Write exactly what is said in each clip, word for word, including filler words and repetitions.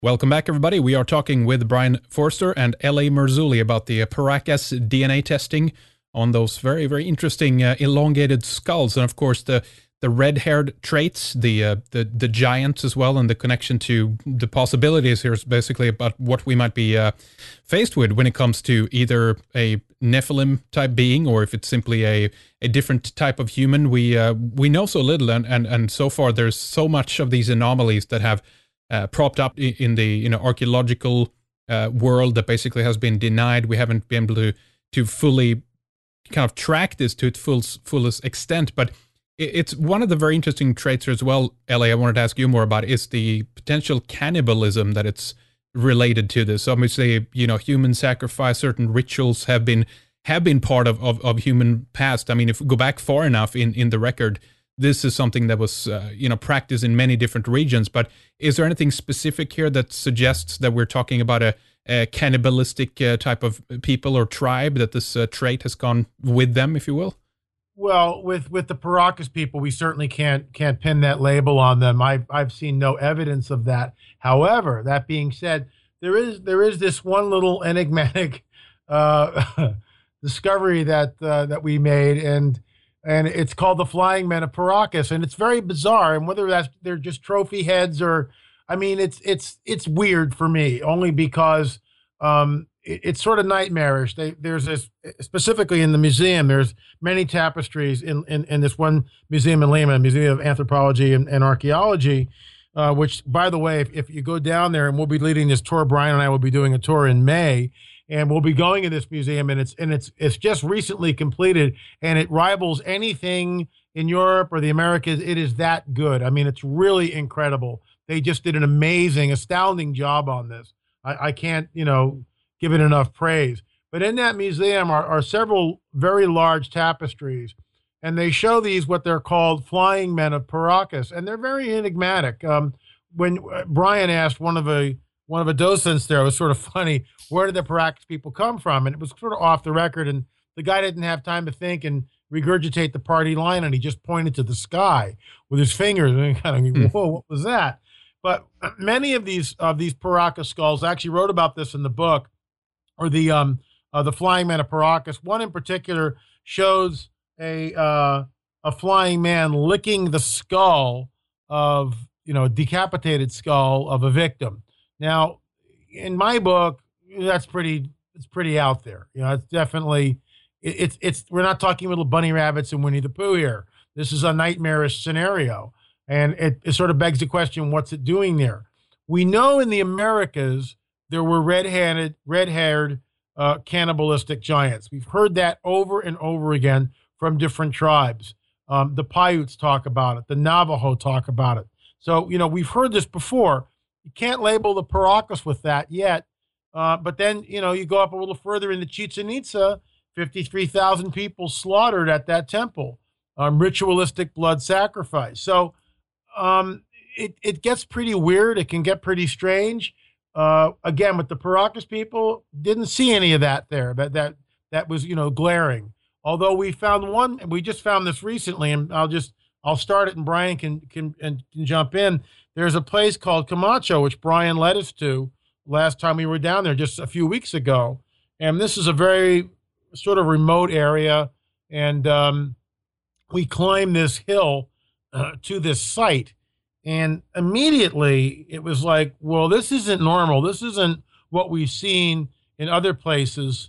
Welcome back, everybody. We are talking with Brian Forster and L A. Marzulli about the uh, Paracas D N A testing on those very, very interesting uh, elongated skulls, and of course the the red-haired traits, the uh, the the giants as well, and the connection to the possibilities here is basically about what we might be uh, faced with when it comes to either a Nephilim type being or if it's simply a a different type of human. We uh, we know so little, and and and so far there's so much of these anomalies that have Uh, propped up in the you know archaeological uh, world that basically has been denied. We haven't been able to to fully kind of track this to its full fullest extent. But it's one of the very interesting traits as well, L A. I wanted to ask you more about is the potential cannibalism that it's related to this. Obviously, you know, human sacrifice, certain rituals have been have been part of of, of human past. I mean, if we go back far enough in in the record, this is something that was, uh, you know, practiced in many different regions. But is there anything specific here that suggests that we're talking about a, a cannibalistic uh, type of people or tribe, that this uh, trait has gone with them, if you will? Well, with with the Paracas people, we certainly can't can't pin that label on them. I've I've seen no evidence of that. However, that being said, there is there is this one little enigmatic uh, discovery that uh, that we made, and. And it's called the Flying Men of Paracas, and it's very bizarre. And whether that's they're just trophy heads or, I mean, it's it's it's weird for me only because um, it, it's sort of nightmarish. They, there's this specifically in the museum. There's many tapestries in in, in this one museum in Lima, Museum of Anthropology and, and Archaeology. Uh, which, by the way, if, if you go down there, and we'll be leading this tour, Brian and I will be doing a tour in May. And we'll be going in this museum, and it's and it's it's just recently completed, and it rivals anything in Europe or the Americas. It is that good. I mean, it's really incredible. They just did an amazing, astounding job on this. I, I can't, you know, give it enough praise. But in that museum are, are several very large tapestries, and they show these what they're called Flying Men of Paracas, and they're very enigmatic. Um, when uh, Brian asked one of a one of the docents there, it was sort of funny, where did the Paracas people come from? And it was sort of off the record, and the guy didn't have time to think and regurgitate the party line, and he just pointed to the sky with his fingers, and he kind of, whoa, what was that? But many of these of these Paracas skulls, I actually wrote about this in the book, or the um uh, the Flying Man of Paracas. One in particular shows a uh, a flying man licking the skull of, you know, a decapitated skull of a victim. Now, in my book, that's pretty, it's pretty out there. You know, it's definitely, it, it's, it's, we're not talking little bunny rabbits and Winnie the Pooh here. This is a nightmarish scenario. And it, it sort of begs the question, what's it doing there? We know in the Americas, there were red-handed, red-haired uh, cannibalistic giants. We've heard that over and over again from different tribes. Um, the Paiutes talk about it. The Navajo talk about it. So, you know, we've heard this before. You can't label the Paracas with that yet. Uh, but then, you know, you go up a little further into Chichen Itza, fifty-three thousand people slaughtered at that temple, um, ritualistic blood sacrifice. So um, it, it gets pretty weird. It can get pretty strange. Uh, again, with the Paracas people, didn't see any of that there. That, that, that was, you know, glaring. Although we found one, and we just found this recently, and I'll just, I'll start it and Brian can, can, and can jump in. There's a place called Camacho, which Brian led us to last time we were down there just a few weeks ago. And this is a very sort of remote area. And um, we climbed this hill uh, to this site. And immediately it was like, well, this isn't normal. This isn't what we've seen in other places,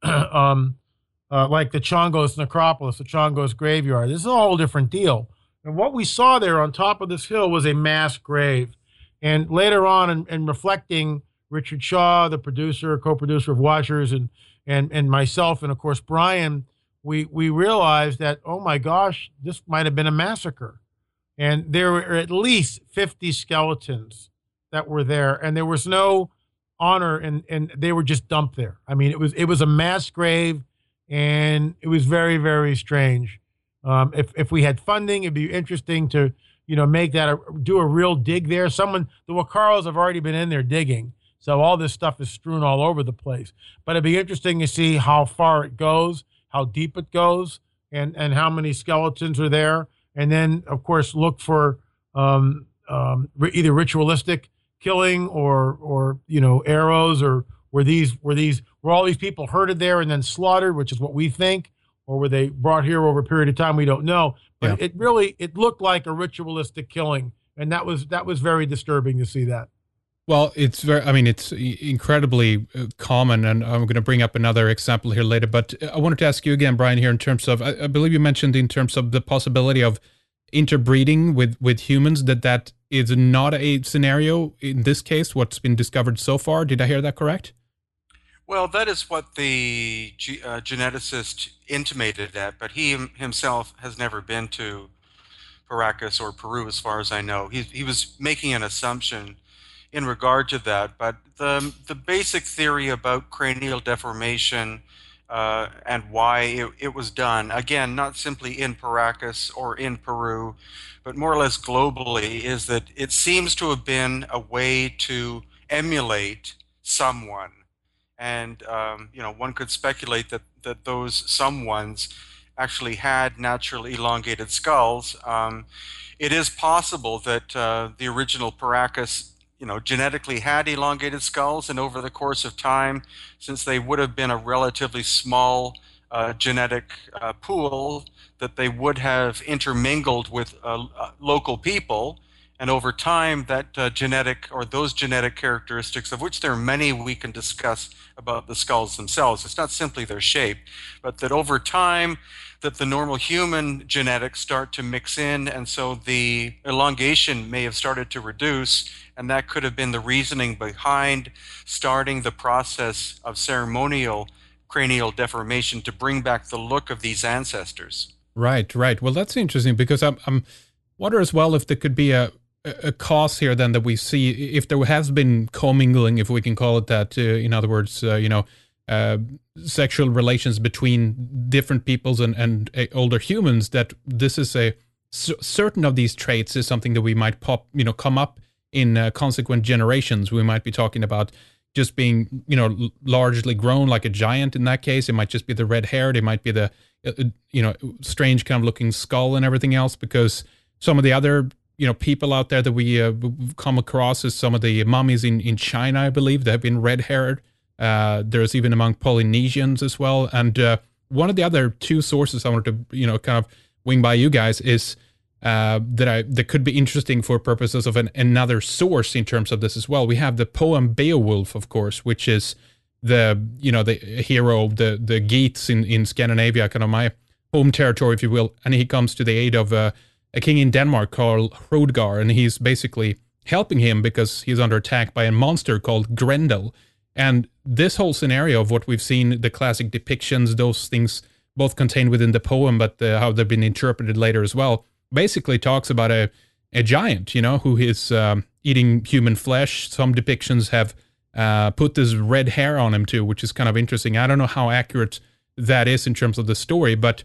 um, uh, like the Chongos necropolis, the Chongos graveyard. This is a whole different deal. And what we saw there on top of this hill was a mass grave. And later on, in, in reflecting, Richard Shaw, the producer, co-producer of Watchers, and and and myself, and of course Brian, we we realized that, oh my gosh, this might have been a massacre. And there were at least fifty skeletons that were there, and there was no honor, and and they were just dumped there. I mean, it was it was a mass grave, and it was very, very strange. Um, if if we had funding, it'd be interesting to, you know, make that a, do a real dig there. Someone, the Wakaros have already been in there digging, so all this stuff is strewn all over the place. But it'd be interesting to see how far it goes, how deep it goes, and and how many skeletons are there. And then, of course, look for um, um, either ritualistic killing or or you know arrows, or were these were these were all these people herded there and then slaughtered, which is what we think, or were they brought here over a period of time? We don't know, but Yeah. it really it looked like a ritualistic killing, and that was that was very disturbing to see that. Well, it's very, I mean, it's i- incredibly uh, common, and I'm going to bring up another example here later. But I wanted to ask you again, Brian, here in terms of, I, I believe you mentioned in terms of the possibility of interbreeding with, with humans, that that is not a scenario in this case, what's been discovered so far. Did I hear that correct? Well, that is what the ge- uh, geneticist intimated at, but he him- himself has never been to Paracas or Peru, as far as I know. He, he was making an assumption in regard to that, but the, the basic theory about cranial deformation uh, and why it, it was done, again, not simply in Paracas or in Peru, but more or less globally, is that it seems to have been a way to emulate someone. And um, you know, one could speculate that that those someones actually had natural elongated skulls. Um, it is possible that uh, the original Paracas, you know, genetically had elongated skulls, and over the course of time, since they would have been a relatively small uh, genetic uh, pool, that they would have intermingled with uh, uh, local people. And over time, that uh, genetic or those genetic characteristics, of which there are many we can discuss about the skulls themselves, it's not simply their shape, but that over time, that the normal human genetics start to mix in, and so the elongation may have started to reduce, and that could have been the reasoning behind starting the process of ceremonial cranial deformation to bring back the look of these ancestors. Right, right. Well, that's interesting because I'm, I'm wonder as well if there could be a, a cause here then that we see, if there has been commingling, if we can call it that, uh, in other words, uh, you know, uh, sexual relations between different peoples and, and uh, older humans, that this is a, c- certain of these traits is something that we might pop, you know, come up in uh, consequent generations. We might be talking about just being, you know, l- largely grown like a giant in that case. It might just be the red hair. It might be the, uh, you know, strange kind of looking skull and everything else, because some of the other, you know, people out there that we uh, come across is some of the mummies in, in China, I believe, that have been red haired. Uh, there's even among Polynesians as well. And uh, one of the other two sources I wanted to, you know, kind of wing by you guys is uh, that I that could be interesting for purposes of an, another source in terms of this as well. We have the poem Beowulf, of course, which is the, you know, the hero of the, the Geats in, in Scandinavia, kind of my home territory, if you will. And he comes to the aid of uh, a king in Denmark called Hrodgar, and he's basically helping him because he's under attack by a monster called Grendel. And this whole scenario of what we've seen, the classic depictions, those things both contained within the poem, but uh, how they've been interpreted later as well, basically talks about a, a giant, you know, who is um, eating human flesh. Some depictions have uh, put this red hair on him too, which is kind of interesting. I don't know how accurate that is in terms of the story, but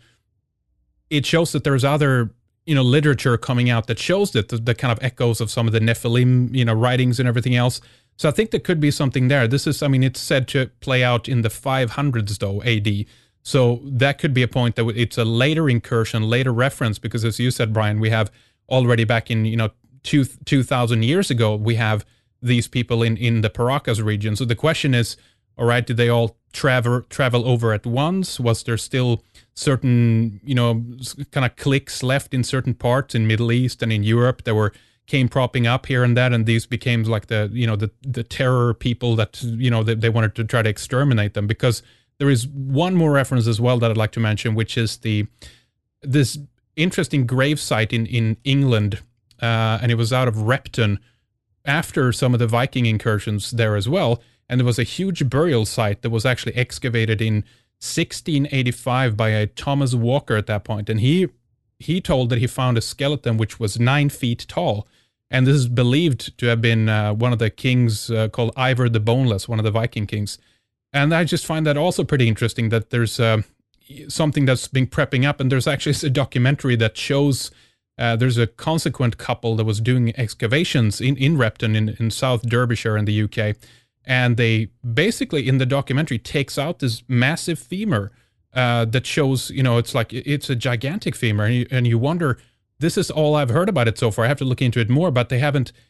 it shows that there's other, you know, literature coming out that shows that the, the kind of echoes of some of the Nephilim, you know, writings and everything else. So I think there could be something there. This is, I mean, it's said to play out in the five hundreds though, A D. So that could be a point that it's a later incursion, later reference, because as you said, Brian, we have already back in, you know, two, two thousand years ago, we have these people in, in the Paracas region. So the question is, all right, did they all travel travel over at once? Was there still certain, you know, kind of cliques left in certain parts in Middle East and in Europe that were came propping up here and that, and these became like the, you know, the the terror people that, you know, they, they wanted to try to exterminate them? Because there is one more reference as well that I'd like to mention, which is the this interesting grave site in in England, uh, and it was out of Repton after some of the Viking incursions there as well. And there was a huge burial site that was actually excavated in sixteen eighty-five by a Thomas Walker at that point, and he he told that he found a skeleton which was nine feet tall. And this is believed to have been uh, one of the kings uh, called Ivar the Boneless, one of the Viking kings. And I just find that also pretty interesting that there's uh, something that's been prepping up. And there's actually a documentary that shows uh, there's a consequent couple that was doing excavations in, in Repton in, in South Derbyshire in the U K. And they basically, in the documentary, takes out this massive femur uh, that shows, you know, it's like, it's a gigantic femur. And you, and you wonder, this is all I've heard about it so far. I have to look into it more, but they haven't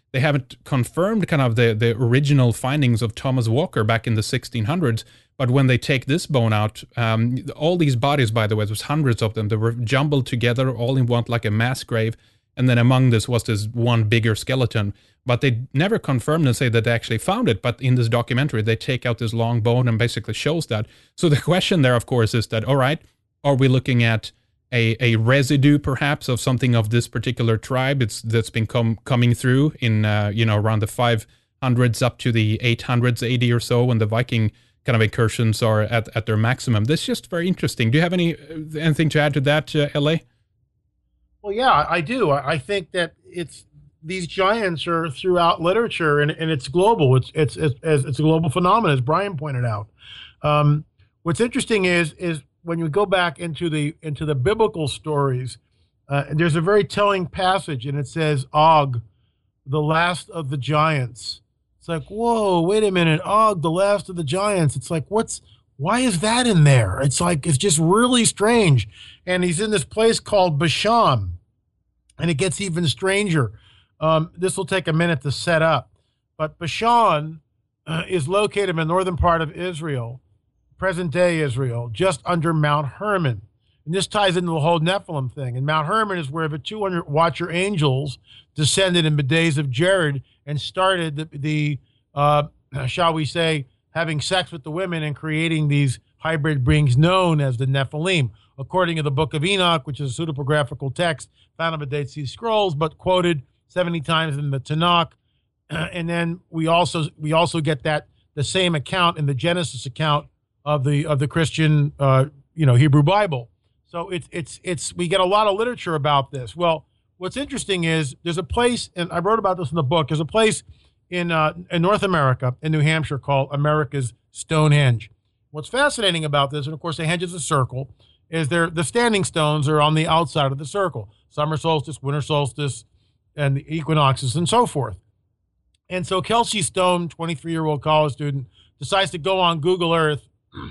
they haven't confirmed kind of the, the original findings of Thomas Walker back in the sixteen hundreds. But when they take this bone out, um, all these bodies, by the way, there's hundreds of them, they were jumbled together all in one, like a mass grave. And then among this was this one bigger skeleton. But they never confirmed and say that they actually found it. But in this documentary, they take out this long bone and basically shows that. So the question there, of course, is that, all right, are we looking at a, a residue, perhaps, of something of this particular tribe it's, that's been com- coming through in, uh, you know, around the five hundreds up to the eight hundreds A D or so, when the Viking kind of incursions are at, at their maximum. This is just very interesting. Do you have any anything to add to that, uh, L A? Well, yeah, I do. I think that it's these giants are throughout literature, and, and it's global. It's it's it's it's a global phenomenon, as Brian pointed out. Um, what's interesting is is when you go back into the into the biblical stories, uh, there's a very telling passage, and it says, Og, the last of the giants. It's like, whoa, wait a minute, Og, the last of the giants. It's like, what's why is that in there? It's like, it's just really strange. And he's in this place called Bashan, and it gets even stranger. Um, this will take a minute to set up. But Bashan uh, is located in the northern part of Israel, present-day Israel, just under Mount Hermon. And this ties into the whole Nephilim thing. And Mount Hermon is where the two hundred watcher angels descended in the days of Jared and started the, the uh, shall we say, having sex with the women and creating these hybrid beings known as the Nephilim, according to the Book of Enoch, which is a pseudepigraphical text found in the Dead Sea Scrolls, but quoted seventy times in the Tanakh. And then we also we also get that the same account in the Genesis account of the of the Christian uh, you know Hebrew Bible. So it's it's it's we get a lot of literature about this. Well, what's interesting is there's a place, and I wrote about this in the book. There's a place in uh, in North America, in New Hampshire, called America's Stonehenge. What's fascinating about this, and of course the henge is a circle, is there the standing stones are on the outside of the circle. Summer solstice, winter solstice, and the equinoxes, and so forth. And so Kelsey Stone, twenty-three-year-old college student, decides to go on Google Earth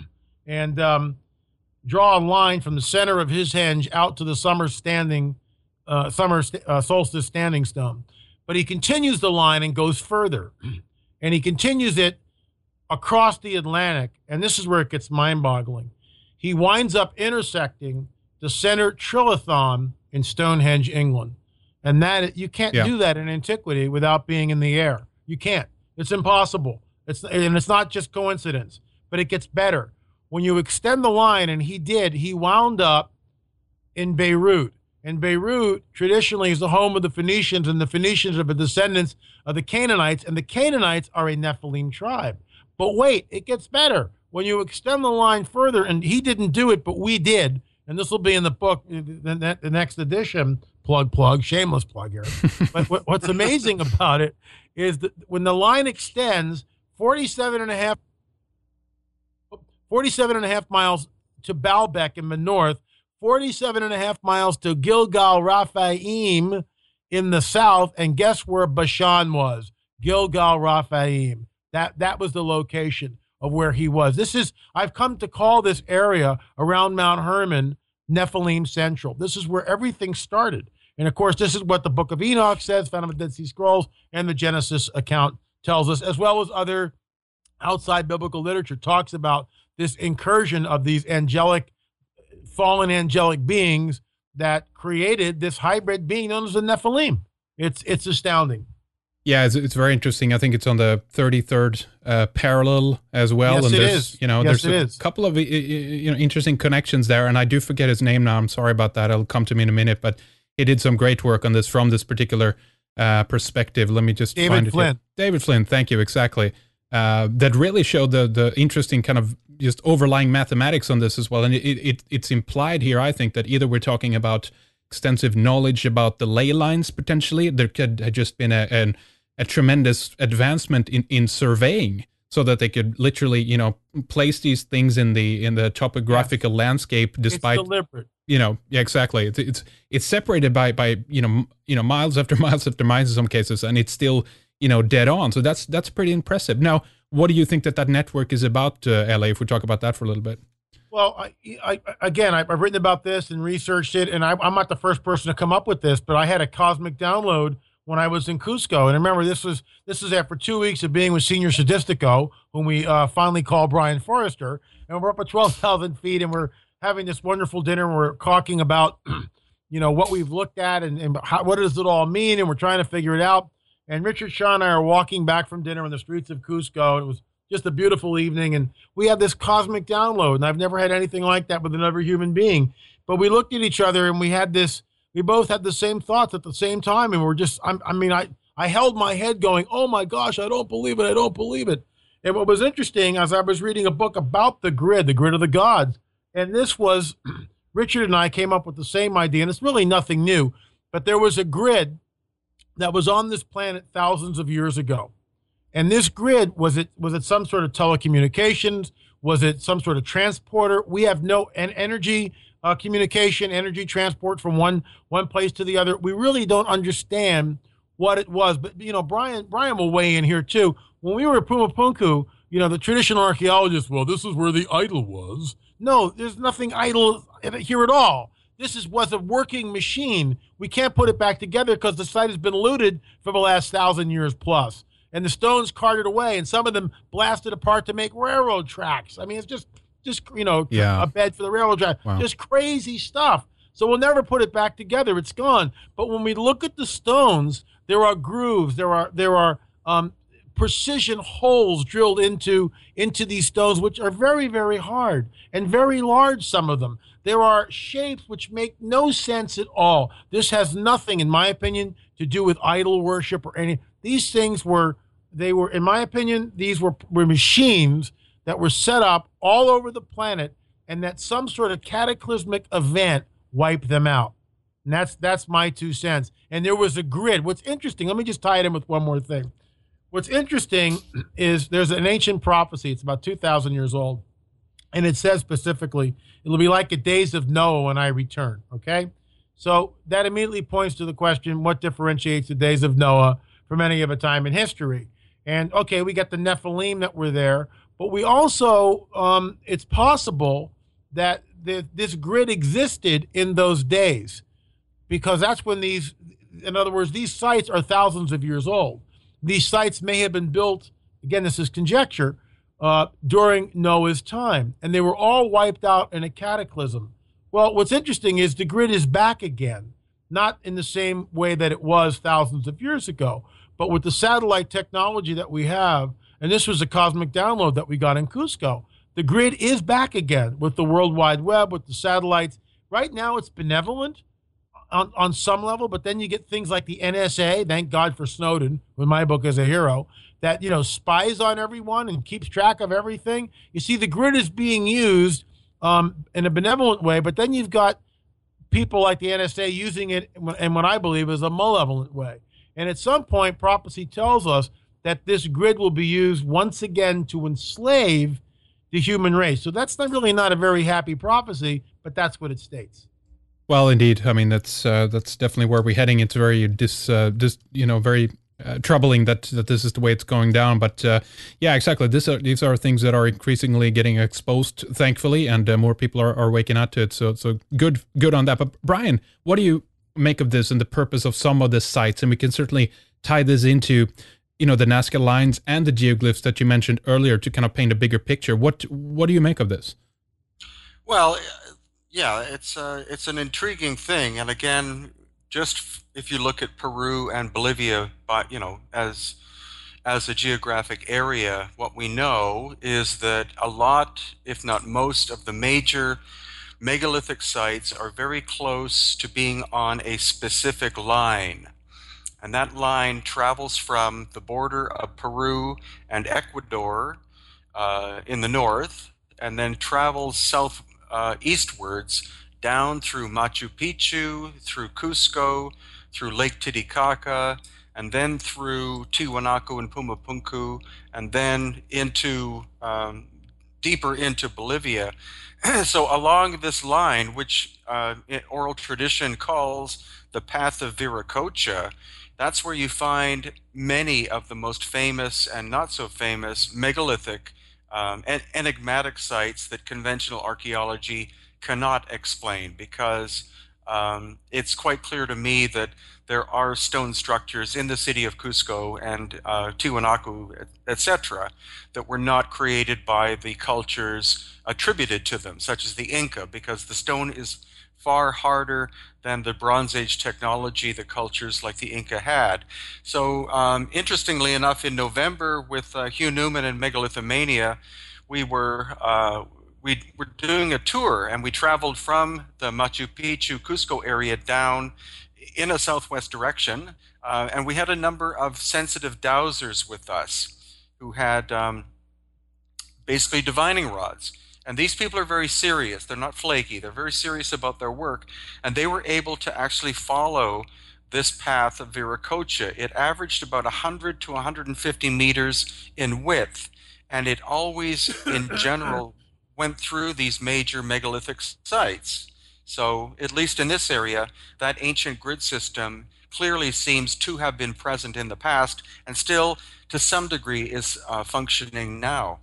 and um, draw a line from the center of his henge out to the summer standing, uh, summer st- uh, solstice standing stone. But he continues the line and goes further. And he continues it across the Atlantic. And this is where it gets mind-boggling. He winds up intersecting the center trilithon in Stonehenge, England. And that you can't yeah. do that in antiquity without being in the air. You can't. It's impossible. It's and it's not just coincidence, but it gets better. When you extend the line, and he did, he wound up in Beirut. And Beirut traditionally is the home of the Phoenicians, and the Phoenicians are the descendants of the Canaanites, and the Canaanites are a Nephilim tribe. But wait, it gets better. When you extend the line further, and he didn't do it, but we did, and this will be in the book, the, the next edition, plug, plug, shameless plug here. But what, what's amazing about it is that when the line extends forty-seven and a half, forty-seven and a half miles to Baalbek in the north, forty-seven and a half miles to Gilgal Raphaim in the south, and guess where Bashan was? Gilgal Raphaim. That that was the location of where he was. This is, I've come to call this area around Mount Hermon Nephilim Central. This is where everything started. And of course, this is what the Book of Enoch says, found in the Dead Sea Scrolls, and the Genesis account tells us, as well as other outside biblical literature talks about this incursion of these angelic, fallen angelic beings that created this hybrid being known as the Nephilim. It's it's astounding. Yeah, it's, it's very interesting. I think it's on the thirty-third uh, parallel as well. Yes, and it there's, is. You know, yes, there's it a is. couple of you know interesting connections there, and I do forget his name now. I'm sorry about that. It'll come to me in a minute, but he did some great work on this from this particular uh, perspective. Let me just David find Flynn. it here. David Flynn, thank you, exactly. Uh, that really showed the the interesting kind of just overlying mathematics on this as well. And it, it it's implied here, I think, that either we're talking about extensive knowledge about the ley lines potentially. There could have just been a, an, a tremendous advancement in, in surveying, so that they could literally, you know, place these things in the in the topographical yes. landscape, despite it's deliberate. You know, yeah, exactly. It's it's it's separated by by you know you know miles after miles after miles in some cases, and it's still you know dead on. So that's that's pretty impressive. Now, what do you think that that network is about, uh, L A? If we talk about that for a little bit. Well, I, I, again, I've written about this and researched it, and I, I'm not the first person to come up with this, but I had a cosmic download when I was in Cusco. And remember, this was this is after two weeks of being with Senior Sadistico, whom we uh, finally called Brian Forrester. And we're up at twelve thousand feet, and we're having this wonderful dinner. And we're talking about, you know, what we've looked at and, and how, what does it all mean, and we're trying to figure it out. And Richard Shaw and I are walking back from dinner on the streets of Cusco. And it was just a beautiful evening, and we had this cosmic download, and I've never had anything like that with another human being. But we looked at each other, and we had this, we both had the same thoughts at the same time, and we're just, I'm, I mean, I, I held my head going, oh my gosh, I don't believe it, I don't believe it. And what was interesting, as I was reading a book about the grid, the grid of the gods, and this was, Richard and I came up with the same idea, and it's really nothing new, but there was a grid that was on this planet thousands of years ago. And this grid, was it was it some sort of telecommunications? Was it some sort of transporter? We have no en- energy uh, communication, energy transport from one one place to the other. We really don't understand what it was. But, you know, Brian Brian will weigh in here, too. When we were at Pumapunku, you know, the traditional archaeologists, well, this is where the idol was. No, there's nothing idol here at all. This is was a working machine. We can't put it back together because the site has been looted for the last thousand years plus. And the stones carted away, and some of them blasted apart to make railroad tracks. I mean, it's just, just you know, yeah. a bed for the railroad track. Wow. Just crazy stuff. So we'll never put it back together. It's gone. But when we look at the stones, there are grooves. There are there are um, precision holes drilled into into these stones, which are very, very hard and very large. Some of them. There are shapes which make no sense at all. This has nothing, in my opinion, to do with idol worship or any. These things were, they were, in my opinion, these were, were machines that were set up all over the planet, and that some sort of cataclysmic event wiped them out. And that's that's my two cents. And there was a grid. What's interesting, let me just tie it in with one more thing. What's interesting is there's an ancient prophecy. It's about two thousand years old. And it says specifically, it'll be like the days of Noah when I return, okay? So that immediately points to the question, what differentiates the days of Noah from any other time in history? And, okay, we got the Nephilim that were there, but we also, um, it's possible that the, this grid existed in those days, because that's when these, in other words, these sites are thousands of years old. These sites may have been built, again, this is conjecture, Uh, during Noah's time, and they were all wiped out in a cataclysm. Well, what's interesting is the grid is back again, not in the same way that it was thousands of years ago, but with the satellite technology that we have, and this was a cosmic download that we got in Cusco, the grid is back again with the World Wide Web, with the satellites. Right now it's benevolent on, on some level, but then you get things like the N S A, thank God for Snowden, with my book as a hero, that, you know, spies on everyone and keeps track of everything. You see, the grid is being used um, in a benevolent way, but then you've got people like the N S A using it in what I believe is a malevolent way. And at some point, prophecy tells us that this grid will be used once again to enslave the human race. So that's not really not a very happy prophecy, but that's what it states. Well, indeed. I mean, that's uh, that's definitely where we're heading. It's very dis, uh, dis you know, very Uh, troubling that that this is the way it's going down, but uh, yeah, exactly. This are, these are things that are increasingly getting exposed, thankfully, and uh, more people are, are waking up to it. So, so good, good on that. But Brian, what do you make of this and the purpose of some of the sites? And we can certainly tie this into, you know, the Nazca lines and the geoglyphs that you mentioned earlier to kind of paint a bigger picture. What what do you make of this? Well, yeah, it's uh, it's an intriguing thing, and again, just if you look at Peru and Bolivia, but you know, as as a geographic area, what we know is that a lot, if not most, of the major megalithic sites are very close to being on a specific line. And that line travels from the border of Peru and Ecuador uh, in the north, and then travels south uh, eastwards down through Machu Picchu, through Cusco, through Lake Titicaca, and then through Tiwanaku and Pumapunku, and then into um, deeper into Bolivia. So along this line, which uh, oral tradition calls the Path of Viracocha, that's where you find many of the most famous and not so famous megalithic um, and enigmatic sites that conventional archaeology cannot explain, because um, it's quite clear to me that there are stone structures in the city of Cusco and uh, Tiwanaku, et cetera, that were not created by the cultures attributed to them, such as the Inca, because the stone is far harder than the Bronze Age technology that cultures like the Inca had. So, um, interestingly enough, in November with uh, Hugh Newman and Megalithomania, we were uh, we were doing a tour, and we traveled from the Machu Picchu, Cusco area down in a southwest direction, uh, and we had a number of sensitive dowsers with us who had um, basically divining rods. And these people are very serious. They're not flaky. They're very serious about their work. And they were able to actually follow this path of Viracocha. It averaged about one hundred to one hundred fifty meters in width. And it always, in general, went through these major megalithic sites. So, at least in this area, that ancient grid system clearly seems to have been present in the past and still, to some degree, is uh, functioning now.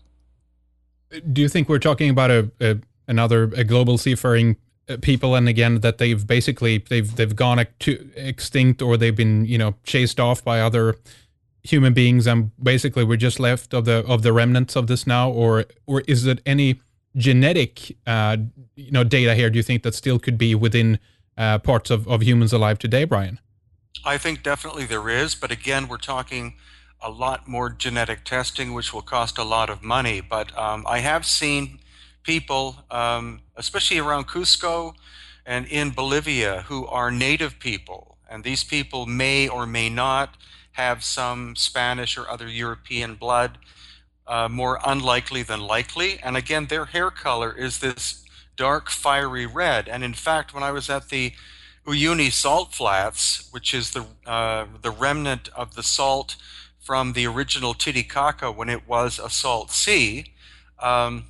Do you think we're talking about a, a another a global seafaring people, and again that they've basically they've they've gone to extinct, or they've been, you know, chased off by other human beings, and basically we're just left of the of the remnants of this now, or or is it any genetic uh, you know data here? Do you think that still could be within uh, parts of, of humans alive today, Brian? I think definitely there is, but again, we're talking a lot more genetic testing, which will cost a lot of money. But um, I have seen people, um, especially around Cusco and in Bolivia, who are native people. And these people may or may not have some Spanish or other European blood, uh, more unlikely than likely. And again, their hair color is this dark, fiery red. And in fact, when I was at the Uyuni Salt Flats, which is the, uh, the remnant of the salt from the original Titicaca when it was a salt sea, um,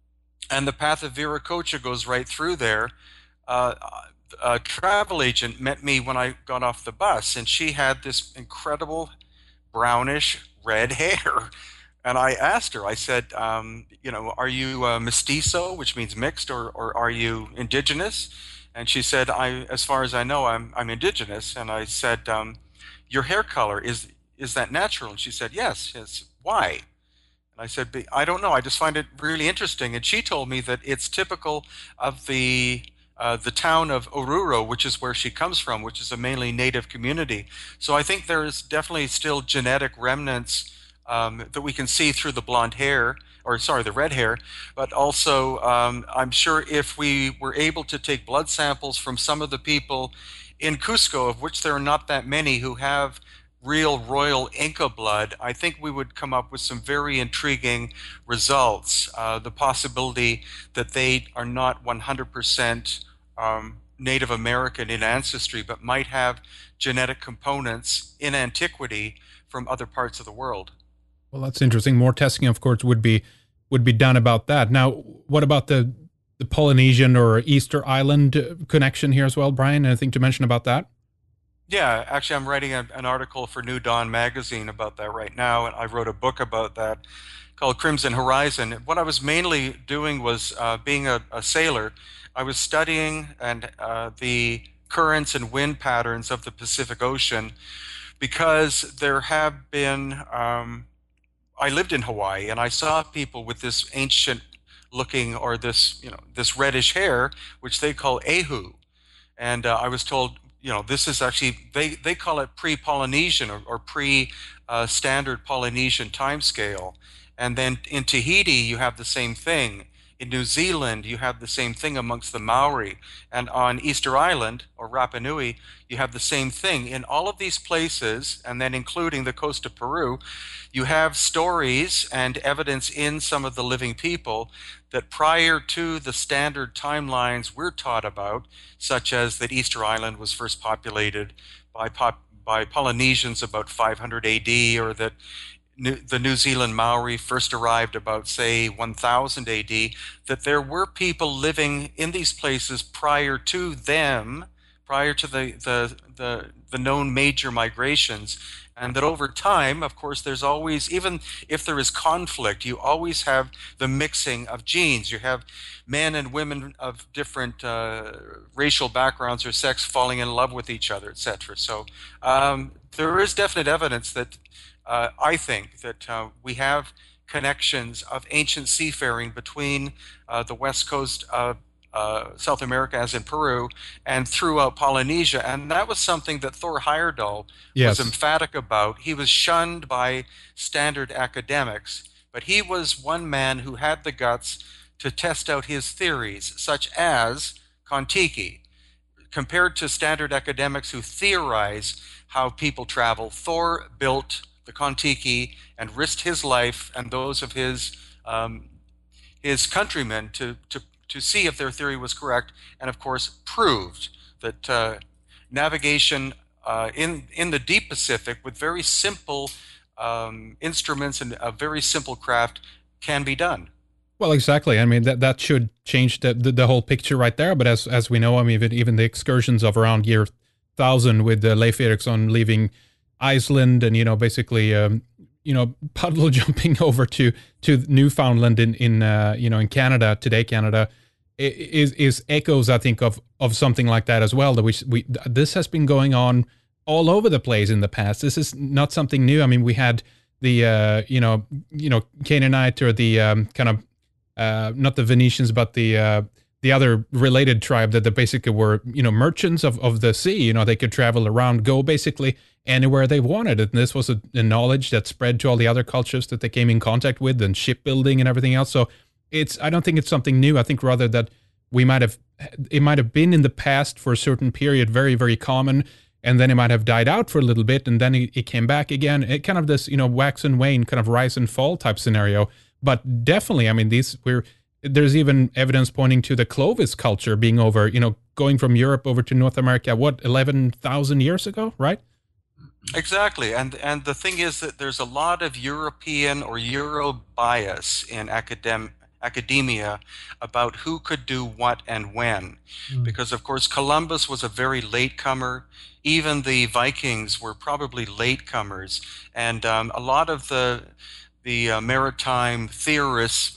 and the path of Viracocha goes right through there. Uh, a travel agent met me when I got off the bus, and she had this incredible brownish red hair. And I asked her, I said, um, you know, are you uh, mestizo, which means mixed, or, or are you indigenous? And she said, I, as far as I know, I'm, I'm indigenous. And I said, um, your hair color, is is that natural? And she said, yes. Yes. Why? And I said, I don't know. I just find it really interesting. And she told me that it's typical of the uh, the town of Oruro, which is where she comes from, which is a mainly native community. So I think there is definitely still genetic remnants um, that we can see through the blonde hair, or sorry, the red hair. But also, um, I'm sure if we were able to take blood samples from some of the people in Cusco, of which there are not that many who have real royal Inca blood, I think we would come up with some very intriguing results. Uh, the possibility that they are not one hundred percent um, Native American in ancestry, but might have genetic components in antiquity from other parts of the world. Well, that's interesting. More testing, of course, would be would be done about that. Now, what about the the Polynesian or Easter Island connection here as well, Brian? Anything to mention about that? Yeah, actually, I'm writing a, an article for New Dawn magazine about that right now, and I wrote a book about that called Crimson Horizon. What I was mainly doing was, uh, being a, a sailor, I was studying and uh, the currents and wind patterns of the Pacific Ocean, because there have been, um, I lived in Hawaii, and I saw people with this ancient looking, or this, you know, this reddish hair, which they call ehu. And uh, I was told, you know, this is actually, they, they call it pre-Polynesian, or, or pre-standard uh, Polynesian time scale. And then in Tahiti, you have the same thing. In New Zealand, you have the same thing amongst the Maori. And on Easter Island, or Rapa Nui, you have the same thing. In all of these places, and then including the coast of Peru, you have stories and evidence in some of the living people that prior to the standard timelines we're taught about, such as that Easter Island was first populated by, pop, by Polynesians about five hundred A D, or that New, the New Zealand Maori first arrived about, say, one thousand A D, that there were people living in these places prior to them, prior to the, the, the, the known major migrations, and that over time, of course, there's always, even if there is conflict, you always have the mixing of genes. You have men and women of different uh, racial backgrounds or sex falling in love with each other, et cetera. So um, there is definite evidence that uh, I think that uh, we have connections of ancient seafaring between uh, the west coast of uh, South America, as in Peru, and throughout Polynesia. And that was something that Thor Heyerdahl Yes. was emphatic about. He was shunned by standard academics, but he was one man who had the guts to test out his theories, such as Kon-Tiki. Compared to standard academics who theorize how people travel, Thor built the Kon-Tiki and risked his life and those of his um, his countrymen to, to, to see if their theory was correct, and of course proved that uh, navigation uh, in, in the deep Pacific with very simple um, instruments and a very simple craft can be done. Well, exactly. I mean, that that should change the, the, the whole picture right there. But as as we know, I mean, even, even the excursions of around year thousand with uh, Leif Erikson leaving Iceland and, you know, basically, um, you know, puddle jumping over to to Newfoundland in in uh, you know, in Canada today, Canada is is echoes, I think, of of something like that as well. That we we this has been going on all over the place in the past. This is not something new. I mean, we had the uh, you know you know Canaanite or the um, kind of uh, not the Venetians, but the uh, the other related tribe that, that basically were, you know, merchants of, of the sea. You know, they could travel around, go basically anywhere they wanted. And this was a, a knowledge that spread to all the other cultures that they came in contact with, and shipbuilding and everything else. So it's, I don't think it's something new. I think rather that we might have, it might have been in the past for a certain period, very, very common. And then it might have died out for a little bit, and then it, it came back again. It kind of this, you know, wax and wane, kind of rise and fall type scenario. But definitely, I mean, these we're there's even evidence pointing to the Clovis culture being over, you know, going from Europe over to North America, what, eleven thousand years ago, right? Exactly. And and the thing is that there's a lot of European or Euro bias in academ- academia about who could do what and when. Mm. Because, of course, Columbus was a very latecomer. Even the Vikings were probably latecomers. And um, a lot of the, the uh, maritime theorists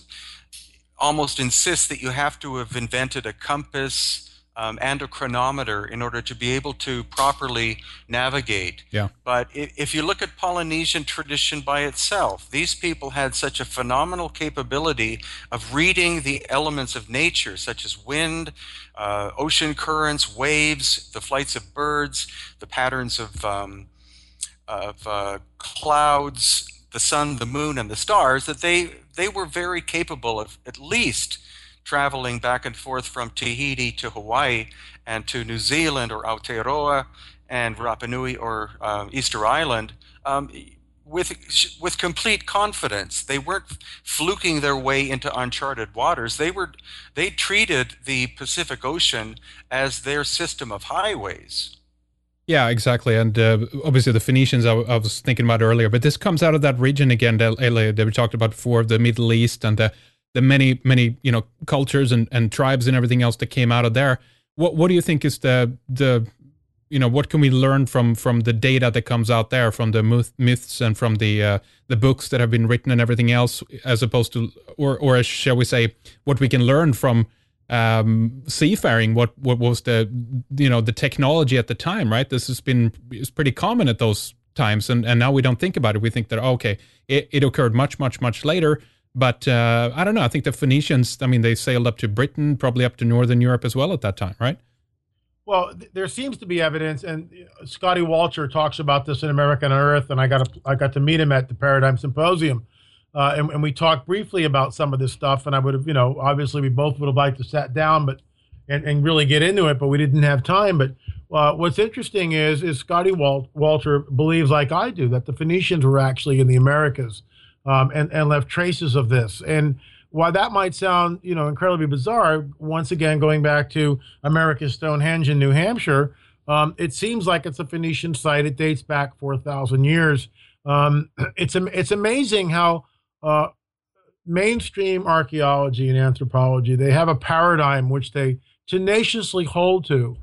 almost insist that you have to have invented a compass um, and a chronometer in order to be able to properly navigate. Yeah. But if, if you look at Polynesian tradition by itself, these people had such a phenomenal capability of reading the elements of nature, such as wind, uh, ocean currents, waves, the flights of birds, the patterns of, um, of uh, clouds, the sun, the moon, and the stars, that they they were very capable of at least traveling back and forth from Tahiti to Hawaii and to New Zealand or Aotearoa and Rapa Nui or um, Easter Island um, with with complete confidence. They weren't fluking their way into uncharted waters. They were they treated the Pacific Ocean as their system of highways. Yeah, exactly. And uh, obviously the Phoenicians I, w- I was thinking about earlier, but this comes out of that region again that, that we talked about before, the Middle East and the, the many, many, you know, cultures and, and tribes and everything else that came out of there. What what do you think is the, the you know, what can we learn from from the data that comes out there, from the myth, myths and from the uh, the books that have been written and everything else, as opposed to, or, or shall we say, what we can learn from um seafaring, what what was the, you know, the technology at the time, right? This has been, it's pretty common at those times, and and now we don't think about it. We think that, okay, it, it occurred much much much later, but uh I don't know, I think the Phoenicians, I mean, they sailed up to Britain, probably up to northern Europe as well at that time, right? Well, th- there seems to be evidence, and Scotty Walter talks about this in American Earth, and I got to, I got to meet him at the Paradigm Symposium. Uh, and, and we talked briefly about some of this stuff, and I would have, you know, obviously we both would have liked to sat down, but and, and really get into it, but we didn't have time. But uh, what's interesting is is Scotty Wal- Walter believes, like I do, that the Phoenicians were actually in the Americas, um, and and left traces of this. And while that might sound, you know, incredibly bizarre, once again going back to America's Stonehenge in New Hampshire, um, it seems like it's a Phoenician site. It dates back four thousand years. Um, it's it's amazing how Uh, mainstream archaeology and anthropology, they have a paradigm which they tenaciously hold to.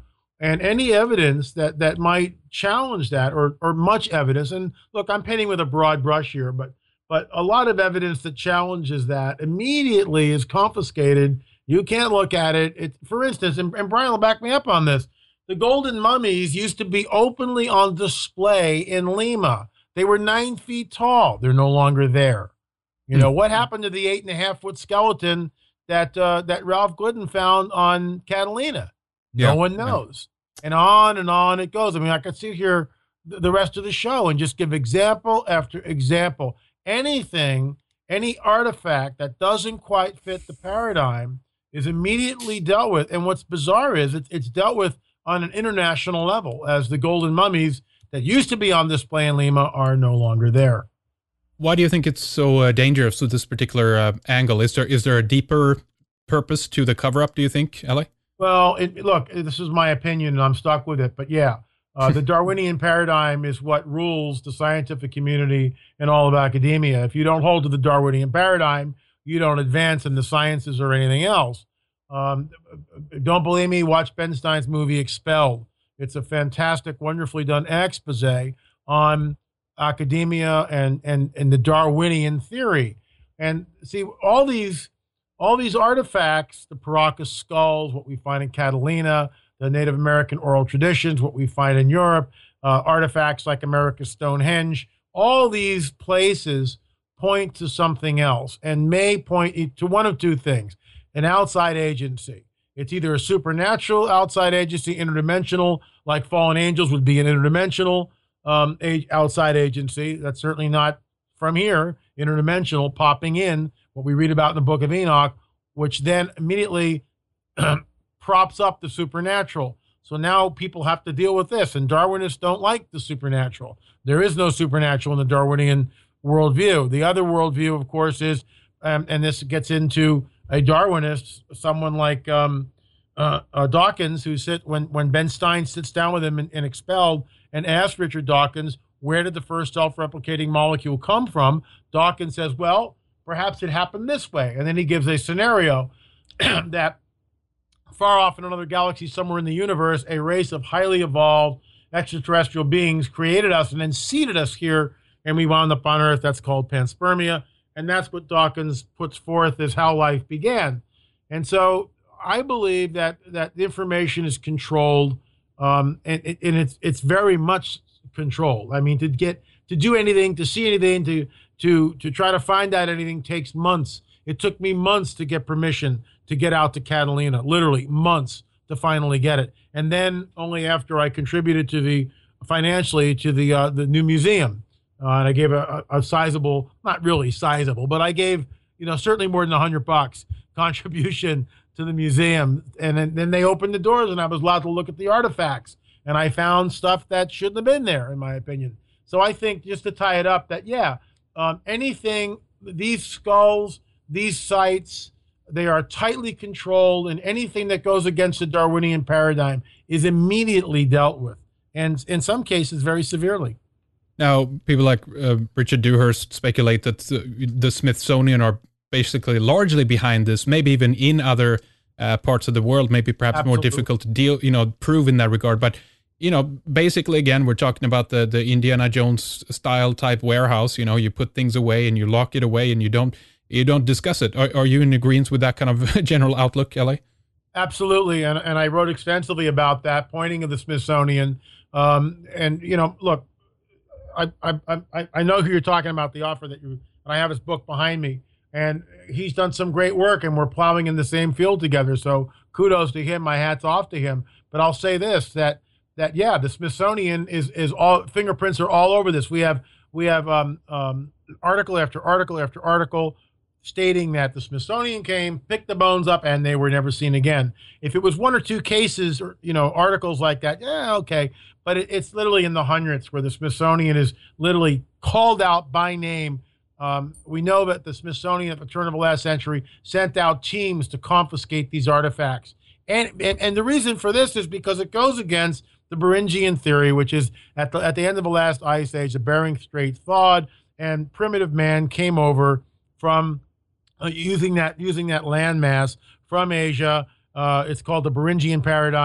And any evidence that, that might challenge that, or, or much evidence, and look, I'm painting with a broad brush here, but but a lot of evidence that challenges that immediately is confiscated. You can't look at it. It for instance, and, and Brian will back me up on this, the golden mummies used to be openly on display in Lima. They were nine feet tall. They're no longer there. You know, what happened to the eight and a half foot skeleton that uh, that Ralph Glidden found on Catalina? No yeah, one knows. Yeah. And on and on it goes. I mean, I could sit here the rest of the show and just give example after example. Anything, any artifact that doesn't quite fit the paradigm is immediately dealt with. And what's bizarre is it's, it's dealt with on an international level, as the golden mummies that used to be on display in Lima are no longer there. Why do you think it's so uh, dangerous with this particular uh, angle? Is there is there a deeper purpose to the cover-up, do you think, L A? Well, it, look, this is my opinion, and I'm stuck with it. But yeah, uh, the Darwinian paradigm is what rules the scientific community and all of academia. If you don't hold to the Darwinian paradigm, you don't advance in the sciences or anything else. Um, don't believe me? Watch Ben Stein's movie Expelled. It's a fantastic, wonderfully done expose on academia and, and, and the Darwinian theory. And see, all these all these artifacts, the Paracas skulls, what we find in Catalina, the Native American oral traditions, what we find in Europe, uh, artifacts like America's Stonehenge, all these places point to something else and may point to one of two things: an outside agency. It's either a supernatural outside agency, interdimensional, like fallen angels would be an interdimensional um, outside agency. That's certainly not from here, interdimensional, popping in, what we read about in the Book of Enoch, which then immediately props up the supernatural. So now people have to deal with this, and Darwinists don't like the supernatural. There is no supernatural in the Darwinian worldview. The other worldview, of course, is, um, and this gets into a Darwinist, someone like um, uh, uh, Dawkins, who sit when when Ben Stein sits down with him in, in Expelled and asks Richard Dawkins, where did the first self-replicating molecule come from? Dawkins says, well, perhaps it happened this way. And then he gives a scenario that far off in another galaxy, somewhere in the universe, a race of highly evolved extraterrestrial beings created us and then seeded us here, and we wound up on Earth. That's called panspermia. And that's what Dawkins puts forth as how life began. And so I believe that that the information is controlled, um, and, and it's it's very much controlled. I mean, to get to do anything, to see anything, to to to try to find out anything takes months. It took me months to get permission to get out to Catalina, literally months to finally get it. And then only after I contributed to the financially to the uh, the new museum. Uh, and I gave a, a, a sizable, not really sizable, but I gave, you know, certainly more than a hundred bucks contribution to the museum. And then, then they opened the doors and I was allowed to look at the artifacts. And I found stuff that shouldn't have been there, in my opinion. So I think, just to tie it up, that, yeah, um, anything, these skulls, these sites, they are tightly controlled, and anything that goes against the Darwinian paradigm is immediately dealt with, and in some cases very severely. Now, people like uh, Richard Dewhurst speculate that uh, the Smithsonian are basically largely behind this, maybe even in other uh, parts of the world, maybe perhaps Absolutely. more difficult to deal, you know, prove in that regard. But, you know, basically, again, we're talking about the, the Indiana Jones style type warehouse. You know, you put things away and you lock it away and you don't you don't discuss it. Are, are you in agreement with that kind of general outlook, L A? Absolutely. And, and I wrote extensively about that, pointing of the Smithsonian. Um, and, you know, look, I, I I I know who you're talking about, the author that you, I have his book behind me, and he's done some great work, and we're plowing in the same field together. So kudos to him. My hat's off to him. But I'll say this, that that yeah, the Smithsonian is is all, fingerprints are all over this. We have we have um, um, article after article after article stating that the Smithsonian came, picked the bones up, and they were never seen again. If it was one or two cases, or, you know, articles like that, yeah, okay. But it, it's literally in the hundreds where the Smithsonian is literally called out by name. Um, we know that the Smithsonian at the turn of the last century sent out teams to confiscate these artifacts. And, and, and the reason for this is because it goes against the Beringian theory, which is at the, at the end of the last ice age, the Bering Strait thawed, and primitive man came over from uh, using that using that landmass from Asia. Uh, it's called the Beringian paradigm.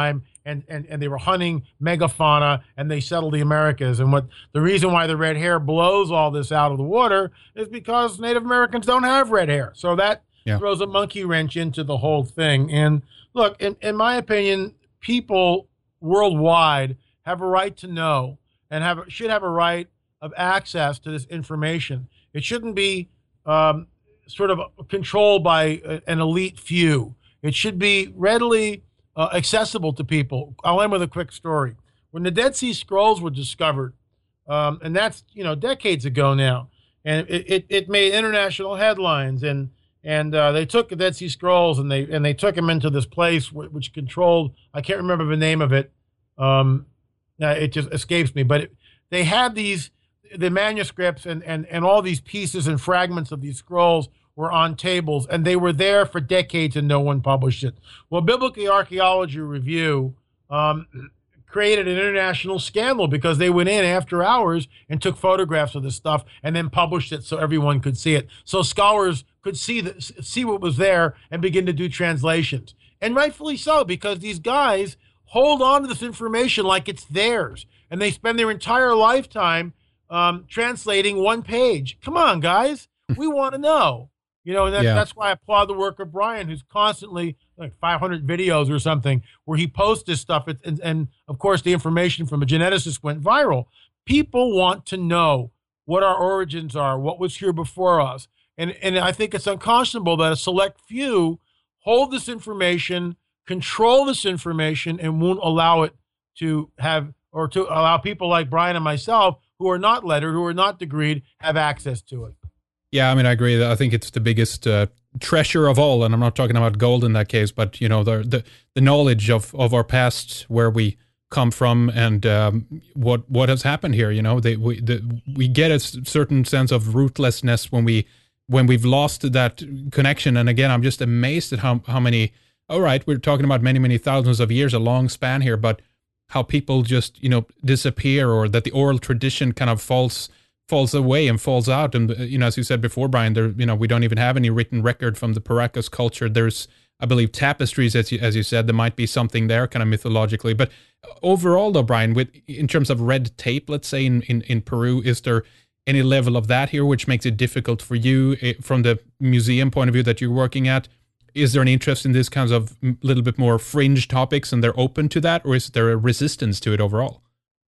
and, and, and they were hunting megafauna, and they settled the Americas. And what the reason why the red hair blows all this out of the water is because Native Americans don't have red hair. So that yeah. throws a monkey wrench into the whole thing. And look, in, in my opinion, people worldwide have a right to know and have should have a right of access to this information. It shouldn't be um, sort of controlled by a, an elite few. It should be readily uh, accessible to people. I'll end with a quick story. When the Dead Sea Scrolls were discovered, um, and that's you know decades ago now, and it, it, it made international headlines, and and uh, they took the Dead Sea Scrolls and they and they took them into this place which, which controlled. I can't remember the name of it. Um, it just escapes me. But it, they had these the manuscripts and and and all these pieces and fragments of these scrolls were on tables, and they were there for decades, and no one published it. Well, Biblical Archaeology Review um, created an international scandal because they went in after hours and took photographs of this stuff and then published it so everyone could see it, so scholars could see the, see what was there and begin to do translations. And rightfully so, because these guys hold on to this information like it's theirs, and they spend their entire lifetime um, translating one page. Come on, guys, we want to know. You know, and that, yeah. that's why I applaud the work of Brian, who's constantly like five hundred videos or something where he posts this stuff. It, and, and of course, the information from a geneticist went viral. People want to know what our origins are, what was here before us. And, and I think it's unconscionable that a select few hold this information, control this information, and won't allow it to have, or to allow people like Brian and myself, who are not lettered, who are not degreed, have access to it. Yeah, I mean, I agree. I think it's the biggest uh, treasure of all, and I'm not talking about gold in that case, but you know, the the, the knowledge of, of our past, where we come from, and um, what what has happened here. You know, they, we the, we get a certain sense of rootlessness when we when we've lost that connection. And again, I'm just amazed at how how many. All right, we're talking about many many thousands of years, a long span here, but how people just you know disappear, or that the oral tradition kind of falls. falls away and falls out. And, you know, as you said before, Brian, there, you know, we don't even have any written record from the Paracas culture. There's, I believe, tapestries, as you, as you said, there might be something there kind of mythologically. But overall, though, Brian, with in terms of red tape, let's say in, in, in Peru, is there any level of that here which makes it difficult for you from the museum point of view that you're working at? Is there an interest in these kinds of little bit more fringe topics and they're open to that, or is there a resistance to it overall?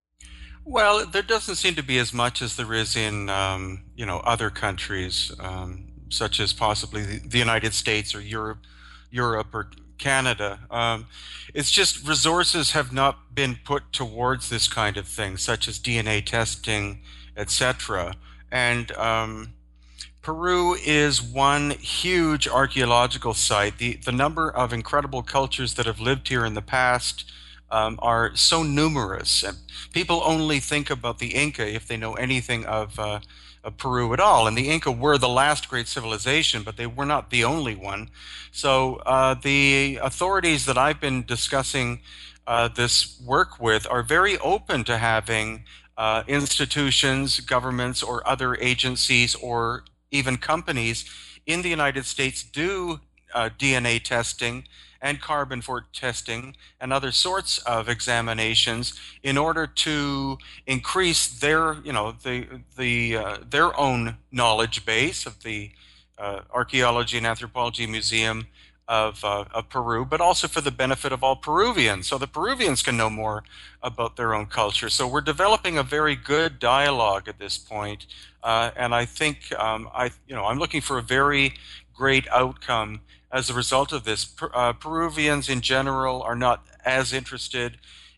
Well, there doesn't seem to be as much as there is in, um, you know, other countries, um, such as possibly the, the United States or Europe, Europe or Canada. Um, it's just resources have not been put towards this kind of thing, such as D N A testing, et cetera. And um, Peru is one huge archaeological site. The the number of incredible cultures that have lived here in the past Um, are so numerous, and people only think about the Inca if they know anything of, uh, of Peru at all. And the Inca were the last great civilization, but they were not the only one. So uh, the authorities that I've been discussing uh, this work with are very open to having uh, institutions, governments, or other agencies, or even companies in the United States do uh, D N A testing and carbon for testing and other sorts of examinations in order to increase their, you know, the the uh, their own knowledge base of the uh, Archaeology and Anthropology Museum of uh, of Peru, but also for the benefit of all Peruvians, so the Peruvians can know more about their own culture. So we're developing a very good dialogue at this point, uh, and I think um, I, you know, I'm looking for a very great outcome as a result of this. Uh, Peruvians in general are not as interested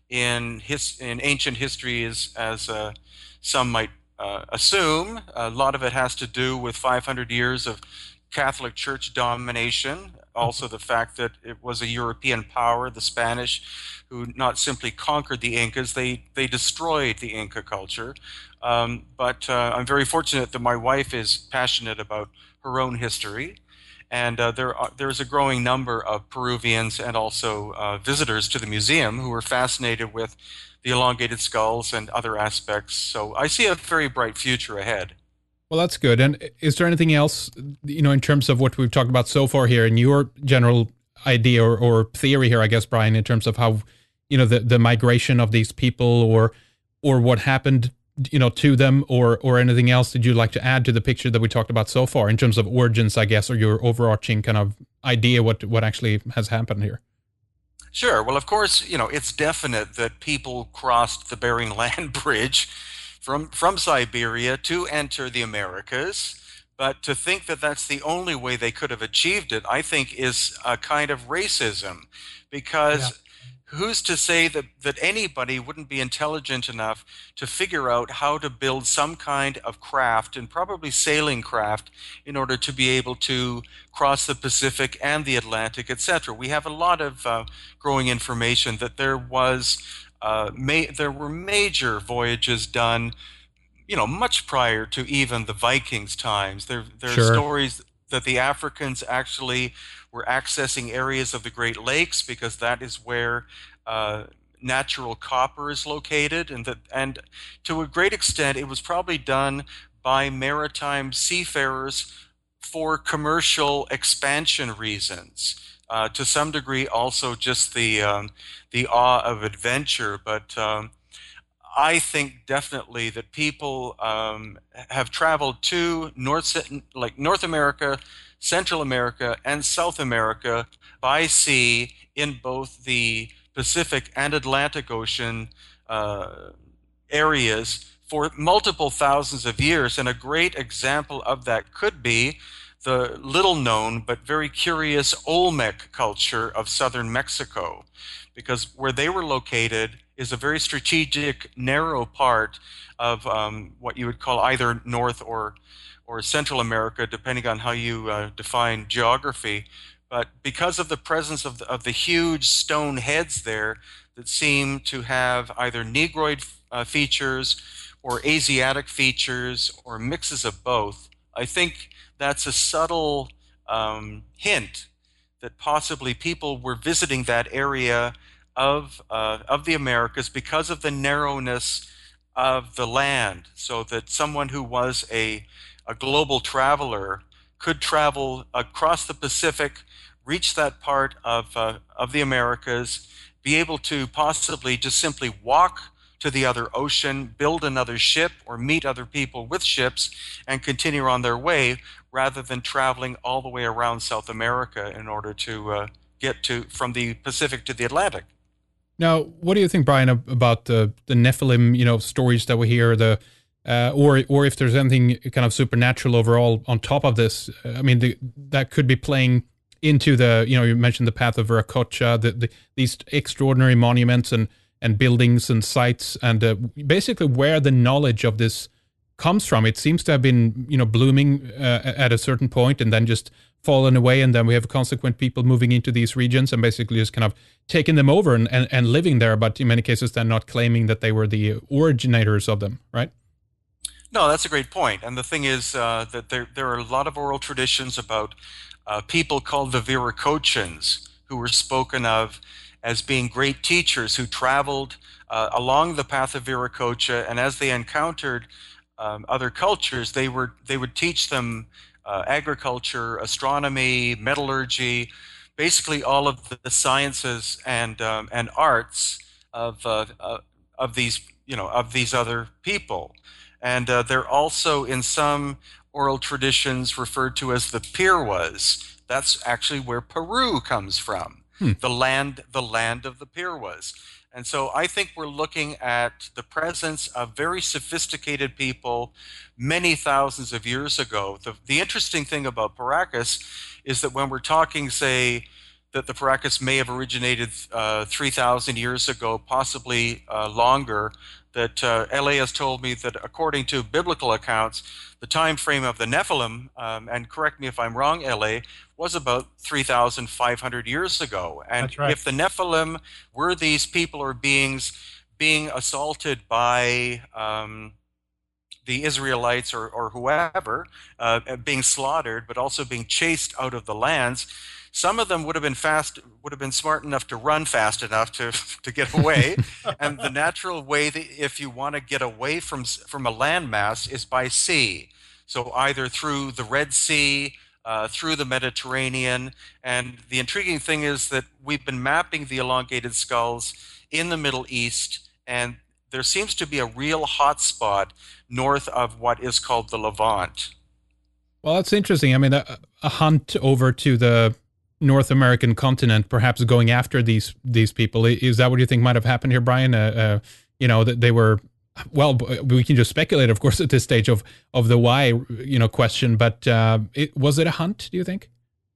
in his, in ancient history as, as uh, some might uh, assume. A lot of it has to do with five hundred years of Catholic Church domination. Also the fact that it was a European power, the Spanish, who not simply conquered the Incas, they, they destroyed the Inca culture. Um, but uh, I'm very fortunate that my wife is passionate about her own history. And uh, there are, there's a growing number of Peruvians and also uh, visitors to the museum who are fascinated with the elongated skulls and other aspects. So I see a very bright future ahead. Well, that's good. And is there anything else, you know, in terms of what we've talked about so far here, and your general idea or, or theory here, I guess, Brian, in terms of how you know, the the migration of these people, or or what happened, you know, to them, or or anything else that you'd like to add to the picture that we talked about so far in terms of origins, I guess, or your overarching kind of idea what what actually has happened here? Sure. Well, of course, you know, it's definite that people crossed the Bering Land Bridge from from Siberia to enter the Americas. But to think that that's the only way they could have achieved it, I think, is a kind of racism, Yeah. because who's to say that, that anybody wouldn't be intelligent enough to figure out how to build some kind of craft, and probably sailing craft, in order to be able to cross the Pacific and the Atlantic, et cetera. We have a lot of uh, growing information that there was uh, ma- there were major voyages done, you know, much prior to even the Vikings' times. There, there are Sure. stories that the Africans actually were accessing areas of the Great Lakes, because that is where uh, natural copper is located, and that, and to a great extent, it was probably done by maritime seafarers for commercial expansion reasons. Uh, to some degree, also just the um, the awe of adventure, but. Um, I think definitely that people um, have traveled to North, like North America, Central America, and South America by sea in both the Pacific and Atlantic Ocean uh, areas for multiple thousands of years. And a great example of that could be the little known but very curious Olmec culture of southern Mexico, because where they were located is a very strategic, narrow part of um, what you would call either North or or Central America, depending on how you uh, define geography. But because of the presence of the, of the huge stone heads there that seem to have either Negroid uh, features or Asiatic features or mixes of both, I think that's a subtle um, hint that possibly people were visiting that area of uh, of the Americas because of the narrowness of the land, so that someone who was a a global traveler could travel across the Pacific, reach that part of uh, of the Americas, be able to possibly just simply walk to the other ocean, build another ship, or meet other people with ships, and continue on their way, rather than traveling all the way around South America in order to uh, get to from the Pacific to the Atlantic. Now, what do you think, Brian, ab- about the the Nephilim, you know, stories that we hear, the uh, or or if there's anything kind of supernatural overall on top of this? I mean, the, that could be playing into the, you know, you mentioned the Path of Viracocha, the, the these extraordinary monuments and and buildings and sites, and uh, basically where the knowledge of this comes from. It seems to have been, you know, blooming uh, at a certain point and then just fallen away, and then we have consequent people moving into these regions and basically just kind of taking them over and, and, and living there, but in many cases they're not claiming that they were the originators of them, right? No, that's a great point. And the thing is uh, that there there are a lot of oral traditions about uh, people called the Viracochans, who were spoken of as being great teachers who traveled uh, along the path of Viracocha, and as they encountered um, other cultures, they were they would teach them uh, agriculture, astronomy, metallurgy, basically all of the sciences and um, and arts of uh, uh, of these you know of these other people. And uh, they're also in some oral traditions referred to as the Pirwas. That's actually where Peru comes from, Hmm. the land the land of the Pirwas. And so I think we're looking at the presence of very sophisticated people many thousands of years ago. The, the interesting thing about Paracas is that when we're talking, say, that the Paracas may have originated uh, three thousand years ago, possibly uh, longer, that uh, L A has told me that according to biblical accounts, the time frame of the Nephilim, um, and correct me if I'm wrong, L A, was about three thousand five hundred years ago. And That's right. if the Nephilim were these people or beings being assaulted by um, the Israelites or, or whoever, uh, being slaughtered, but also being chased out of the lands, some of them would have been fast, would have been smart enough to run fast enough to to get away. And the natural way that if you want to get away from from a landmass is by sea. So either through the Red Sea, uh, through the Mediterranean. And the intriguing thing is that we've been mapping the elongated skulls in the Middle East, and there seems to be a real hot spot north of what is called the Levant. Well, that's interesting. I mean, a, a hunt over to the North American continent, perhaps going after these these people. Is that what you think might have happened here, Brian? Uh, uh, you know, that they were, well, we can just speculate, of course, at this stage of of the why, you know, question. But uh, it, was it a hunt, do you think?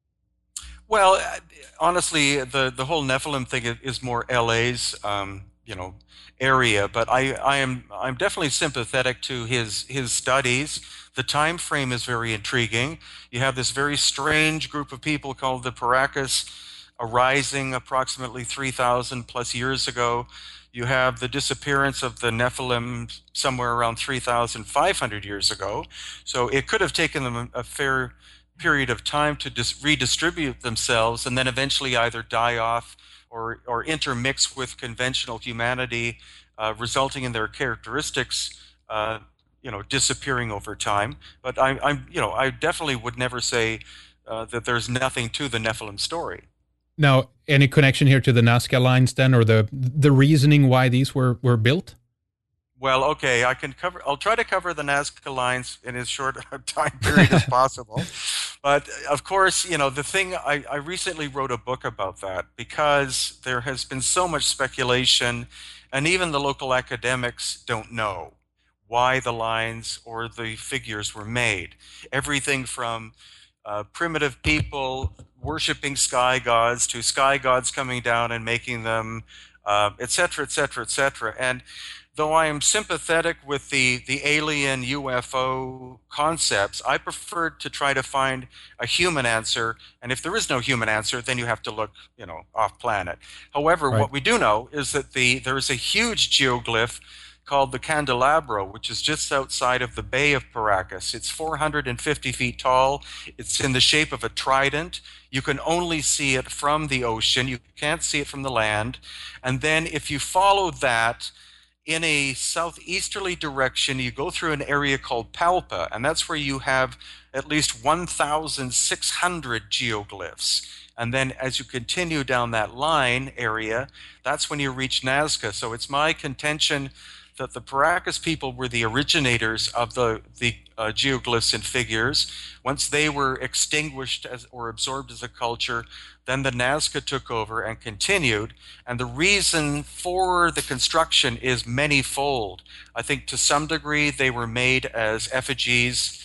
Well, honestly, the the whole Nephilim thing is more L A's, um, you know, area. But I I am I'm definitely sympathetic to his his studies. The time frame is very intriguing. You have this very strange group of people called the Paracas arising approximately three thousand plus years ago. You have the disappearance of the Nephilim somewhere around three thousand five hundred years ago. So it could have taken them a fair period of time to dis- redistribute themselves and then eventually either die off or, or intermix with conventional humanity, uh, resulting in their characteristics uh, you know, disappearing over time. But I, I'm, you know, I definitely would never say uh, that there's nothing to the Nephilim story. Now, any connection here to the Nazca lines then, or the the reasoning why these were, were built? Well, okay, I can cover. I'll try to cover the Nazca lines in as short a time period as possible. But of course, you know, the thing. I, I recently wrote a book about that because there has been so much speculation, and even the local academics don't know why the lines or the figures were made. Everything from uh, primitive people worshiping sky gods to sky gods coming down and making them, uh, et cetera, et cetera, et cetera. And though I am sympathetic with the, the alien U F O concepts, I prefer to try to find a human answer. And if there is no human answer, then you have to look, you know, off planet. However, Right. what we do know is that the there is a huge geoglyph called the Candelabro, which is just outside of the Bay of Paracas. It's four hundred fifty feet tall. It's in the shape of a trident. You can only see it from the ocean. You can't see it from the land. And then if you follow that in a southeasterly direction, you go through an area called Palpa, and that's where you have at least one thousand six hundred geoglyphs. And then as you continue down that line area, that's when you reach Nazca. So it's my contention that the Paracas people were the originators of the, the uh, geoglyphs and figures. Once they were extinguished as, or absorbed as a culture, then the Nazca took over and continued. And the reason for the construction is manyfold. I think to some degree they were made as effigies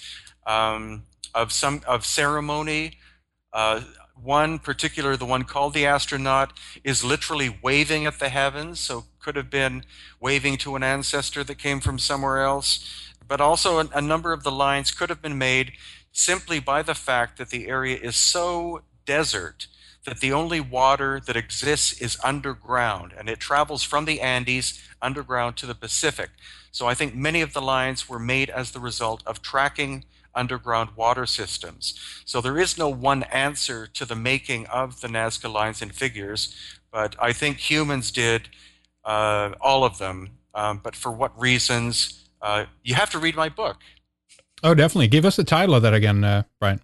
um, of some of ceremony. Uh, One particular, the one called the astronaut, is literally waving at the heavens, so could have been waving to an ancestor that came from somewhere else. But also a, a number of the lines could have been made simply by the fact that the area is so desert that the only water that exists is underground, and it travels from the Andes underground to the Pacific. So I think many of the lines were made as the result of tracking underground water systems. So there is no one answer to the making of the Nazca lines and figures, but I think humans did uh, all of them. Um, but for what reasons? Uh, you have to read my book. Oh, definitely. Give us the title of that again, uh, Brian.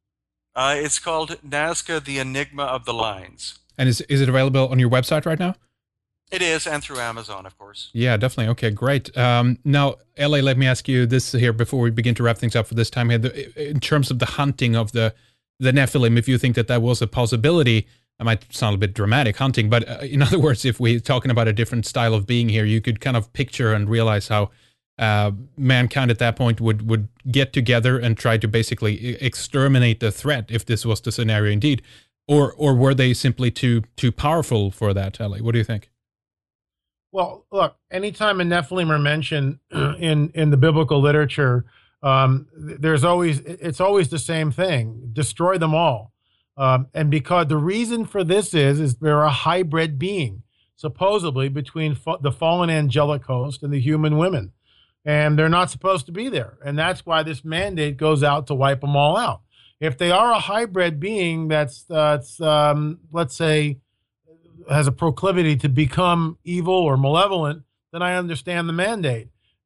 Uh, it's called Nazca, the Enigma of the Lines. And is is it available on your website right now? It is, and through Amazon, of course. Yeah, definitely. Okay, great. Um, now, L A, let me ask you this here before we begin to wrap things up for this time here. In terms of the hunting of the, the Nephilim, if you think that that was a possibility, that might sound a bit dramatic, hunting, but uh, in other words, if we're talking about a different style of being here, you could kind of picture and realize how uh, mankind at that point would, would get together and try to basically exterminate the threat, if this was the scenario indeed. Or or were they simply too too powerful for that, L A? What do you think? Well, look, anytime a Nephilim are mentioned in, in the biblical literature, um, there's always, it's always the same thing, destroy them all. Um, and because the reason for this is, is they're a hybrid being, supposedly between fa- the fallen angelic host and the human women. And they're not supposed to be there. And that's why this mandate goes out to wipe them all out. If they are a hybrid being that's, that's um, let's say, has a proclivity to become evil or malevolent, then I understand the mandate.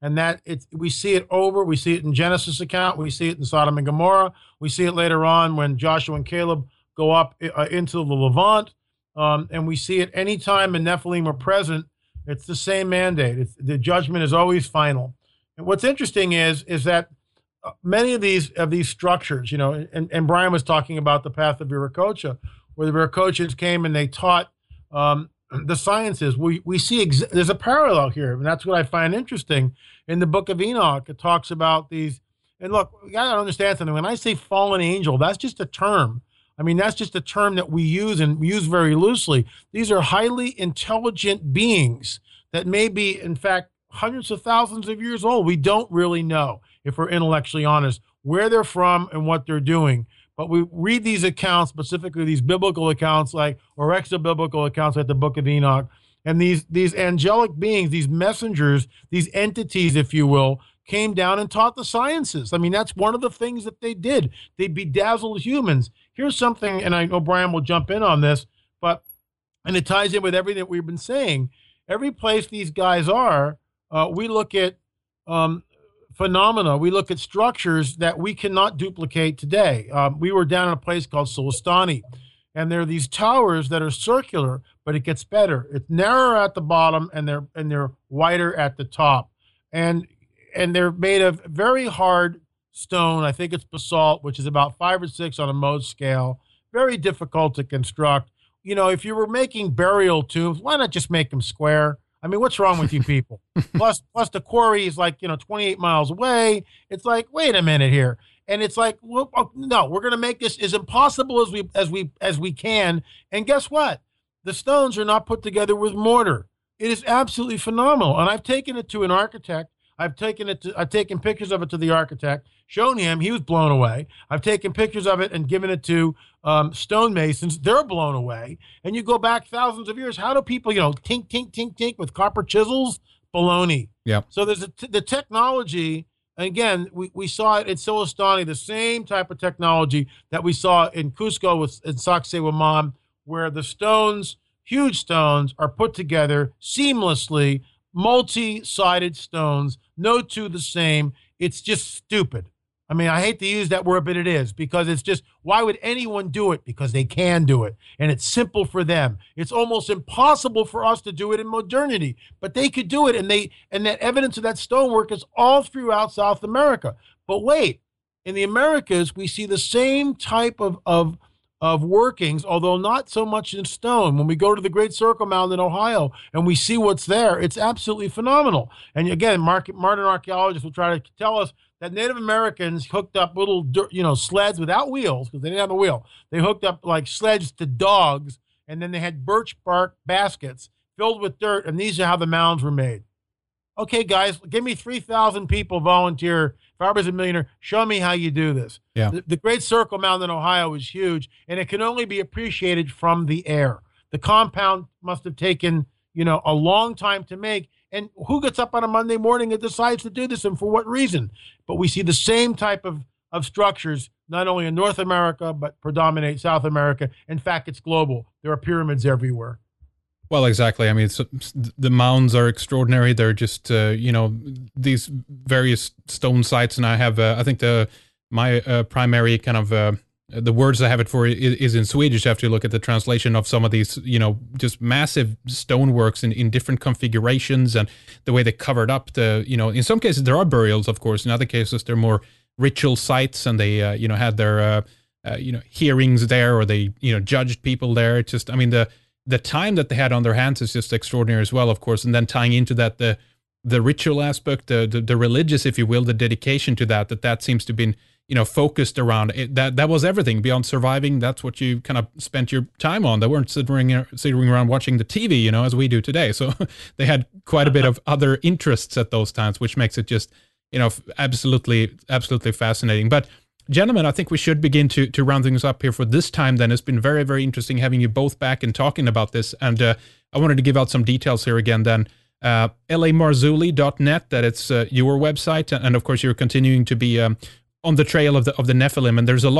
And that it's, we see it over, we see it in Genesis account, we see it in Sodom and Gomorrah, we see it later on when Joshua and Caleb go up uh, into the Levant, um, and we see it anytime the Nephilim are present. It's the same mandate. It's, the judgment is always final. And what's interesting is is that many of these of these structures, you know, and, and Brian was talking about the path of Viracocha, where the Viracochans came and they taught um, the sciences. We we see ex- there's a parallel here, and that's what I find interesting. In the Book of Enoch, it talks about these. And look, you gotta understand something. When I say fallen angel, that's just a term. I mean, that's just a term that we use and we use very loosely. These are highly intelligent beings that may be, in fact, hundreds of thousands of years old. We don't really know, if we're intellectually honest, where they're from and what they're doing. But we read these accounts, specifically these biblical accounts, like or extra-biblical accounts, like the Book of Enoch, and these these angelic beings, these messengers, these entities, if you will, came down and taught the sciences. I mean, that's one of the things that they did. They bedazzled humans. Here's something, and I know Brian will jump in on this, but and it ties in with everything that we've been saying. Every place these guys are, uh, we look at um, phenomena, we look at structures that we cannot duplicate today. Um, we were down in a place called Solistani, and there are these towers that are circular, but it gets better. It's narrower at the bottom, and they're and they're wider at the top, and and they're made of very hard stone. I think it's basalt, which is about five or six on a Mohs scale. Very difficult to construct. You know, if you were making burial tombs, why not just make them square? I mean, what's wrong with you people? plus, plus the quarry is like, you know, twenty-eight miles away. It's like, wait a minute here. And it's like, well, oh, no, we're going to make this as impossible as we, as we, as we can. And guess what? The stones are not put together with mortar. It is absolutely phenomenal. And I've taken it to an architect. I've taken it to, I've taken pictures of it to the architect, shown him. He was blown away. I've taken pictures of it and given it to um, stonemasons. They're blown away. And you go back thousands of years. How do people, you know, tink, tink, tink, tink with copper chisels? Baloney. Yeah. So there's a t- the technology. Again, we, we saw it in Solistani, the same type of technology that we saw in Cusco with in Sacsayhuaman, where the stones, huge stones, are put together seamlessly, multi-sided stones, no two the same. It's just stupid. I mean, I hate to use that word, but it is, because it's just, why would anyone do it? Because they can do it, and it's simple for them. It's almost impossible for us to do it in modernity, but they could do it, and they and that evidence of that stonework is all throughout South America. But wait, in the Americas, we see the same type of of of workings, although not so much in stone. When we go to the Great Circle Mound in Ohio and we see what's there, it's absolutely phenomenal. And again, market, modern archaeologists will try to tell us that Native Americans hooked up little, you know, sleds without wheels, because they didn't have a wheel. They hooked up like sleds to dogs, and then they had birch bark baskets filled with dirt, and these are how the mounds were made. Okay, guys, give me three thousand people volunteer. If I was a millionaire, show me how you do this. Yeah. The, the Great Circle Mound in Ohio is huge, and it can only be appreciated from the air. The compound must have taken, you know, a long time to make. And who gets up on a Monday morning and decides to do this, and for what reason? But we see the same type of, of structures, not only in North America, but predominate South America. In fact, it's global. There are pyramids everywhere. Well, exactly. I mean, it's, the mounds are extraordinary. They're just, uh, you know, these various stone sites. And I have, uh, I think the my uh, primary kind of, uh, the words I have it for is, is in Swedish. I have to look at the translation of some of these, you know, just massive stoneworks in, in different configurations, and the way they covered up the, you know, in some cases there are burials, of course. In other cases, they're more ritual sites, and they, uh, you know, had their, uh, uh, you know, hearings there, or they, you know, judged people there. It's just, I mean, the, the time that they had on their hands is just extraordinary as well, of course. And then tying into that, the the ritual aspect, the, the the religious, if you will, the dedication to that, that that seems to be, you know, focused around it. That that was everything beyond surviving. That's what you kind of spent your time on. They weren't sitting sitting around watching the T V, you know, as we do today. So they had quite a bit of other interests at those times, which makes it just, you know, absolutely absolutely fascinating. But gentlemen, I think we should begin to to round things up here for this time. Then it's been very, very interesting having you both back and talking about this. And uh, I wanted to give out some details here again. Then uh, L A Marzulli dot net, that it's uh, your website, and of course you're continuing to be um, on the trail of the of the Nephilim. And there's a lot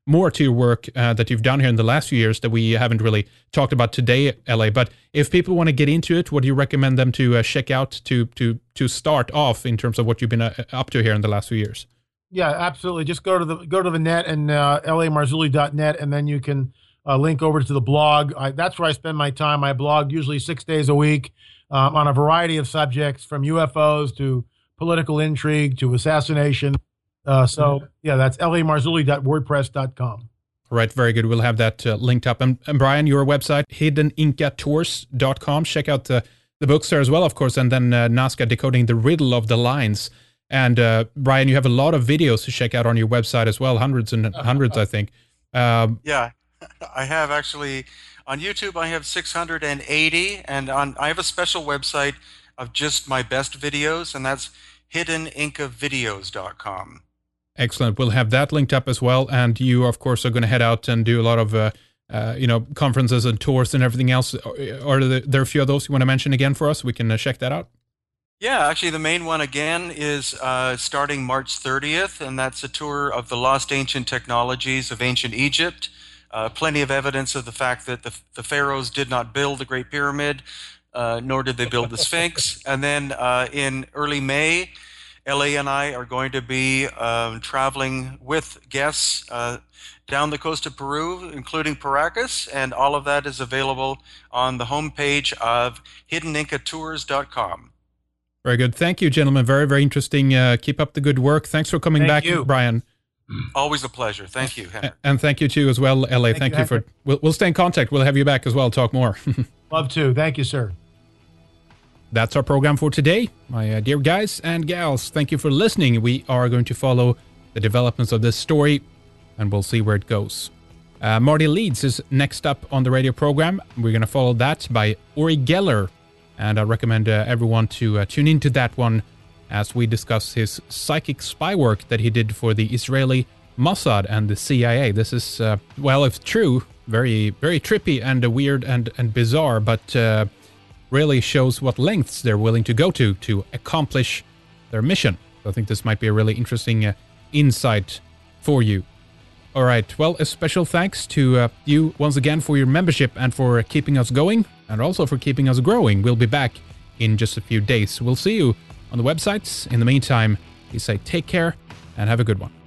more to your work uh, that you've done here in the last few years that we haven't really talked about today, L A. But if people want to get into it, what do you recommend them to uh, check out to to to start off in terms of what you've been uh, up to here in the last few years? Yeah, absolutely. Just go to the go to the net and uh, L A Marzulli dot net, and then you can uh, link over to the blog. I, that's where I spend my time. I blog usually six days a week um, on a variety of subjects, from U F Os to political intrigue to assassination. Uh, so yeah, that's L A Marzulli dot wordpress dot com. Right, very good. We'll have that uh, linked up. And, and Brian, your website, hidden inca tours dot com. Check out the, the books there as well, of course, and then uh, Nazca, Decoding the Riddle of the Lines. And uh, Brian, you have a lot of videos to check out on your website as well, hundreds and hundreds, I think. Um, yeah, I have actually. On YouTube, I have six hundred eighty, and on I have a special website of just my best videos, and that's hidden inca videos dot com. Excellent. We'll have that linked up as well. And you, of course, are going to head out and do a lot of, uh, uh, you know, conferences and tours and everything else. Are there a few of those you want to mention again for us? We can uh, check that out. Yeah, actually, the main one again is uh, starting March thirtieth, and that's a tour of the lost ancient technologies of ancient Egypt. Uh, plenty of evidence of the fact that the, the pharaohs did not build the Great Pyramid, uh, nor did they build the Sphinx. And then uh, in early May, L A and I are going to be um, traveling with guests uh, down the coast of Peru, including Paracas, and all of that is available on the homepage of hidden inca tours dot com. Very good. Thank you, gentlemen. Very, very interesting. Uh, keep up the good work. Thanks for coming thank back, you. Brian. Always a pleasure. Thank you, Henry. And thank you, too, as well, L A. Thank, thank you, you for... We'll, we'll stay in contact. We'll have you back as well, talk more. Love to. Thank you, sir. That's our program for today. My uh, dear guys and gals, thank you for listening. We are going to follow the developments of this story, and we'll see where it goes. Uh, Marty Leeds is next up on the radio program. We're going to follow that by Uri Geller. And I recommend uh, everyone to uh, tune into that one as we discuss his psychic spy work that he did for the Israeli Mossad and the C I A. This is, uh, well, if true, very, very trippy and uh, weird and, and bizarre, but uh, really shows what lengths they're willing to go to to accomplish their mission. So I think this might be a really interesting uh, insight for you. All right, well, a special thanks to uh, you once again for your membership and for keeping us going, and also for keeping us growing. We'll be back in just a few days. We'll see you on the websites. In the meantime, please say take care and have a good one.